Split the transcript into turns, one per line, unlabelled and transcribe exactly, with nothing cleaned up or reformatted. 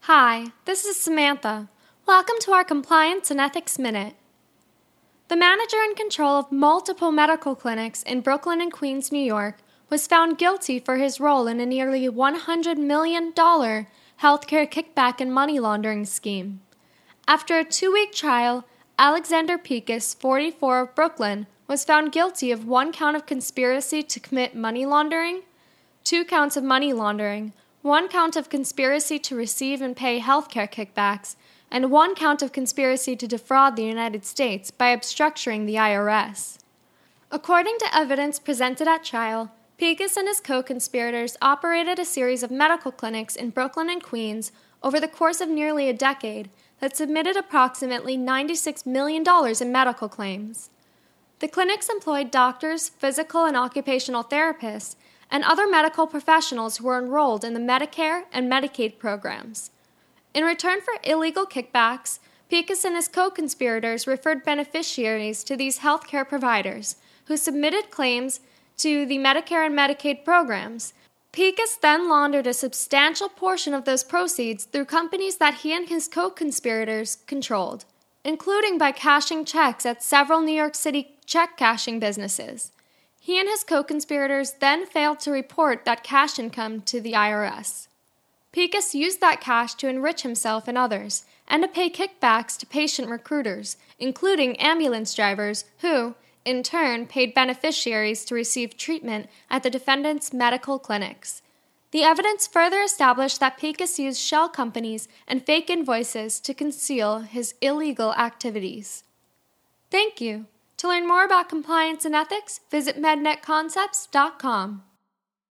Hi, this is Samantha. Welcome to our Compliance and Ethics Minute. The manager in control of multiple medical clinics in Brooklyn and Queens, New York, was found guilty for his role in a nearly one hundred million dollars healthcare kickback and money laundering scheme. After a two-week trial, Alexander Pincus, forty-four, of Brooklyn, was found guilty of one count of conspiracy to commit money laundering, two counts of money laundering, one count of conspiracy to receive and pay healthcare kickbacks, and one count of conspiracy to defraud the United States by obstructing the I R S. According to evidence presented at trial, Pincus and his co-conspirators operated a series of medical clinics in Brooklyn and Queens over the course of nearly a decade that submitted approximately ninety-six million dollars in medical claims. The clinics employed doctors, physical and occupational therapists, and other medical professionals who were enrolled in the Medicare and Medicaid programs. In return for illegal kickbacks, Pincus and his co-conspirators referred beneficiaries to these healthcare providers, who submitted claims to the Medicare and Medicaid programs. Pincus then laundered a substantial portion of those proceeds through companies that he and his co-conspirators controlled, including by cashing checks at several New York City check-cashing businesses. He and his co-conspirators then failed to report that cash income to the I R S. Pincus used that cash to enrich himself and others, and to pay kickbacks to patient recruiters, including ambulance drivers who, in turn, paid beneficiaries to receive treatment at the defendant's medical clinics. The evidence further established that Pincus used shell companies and fake invoices to conceal his illegal activities. Thank you. To learn more about compliance and ethics, visit mednet concepts dot com.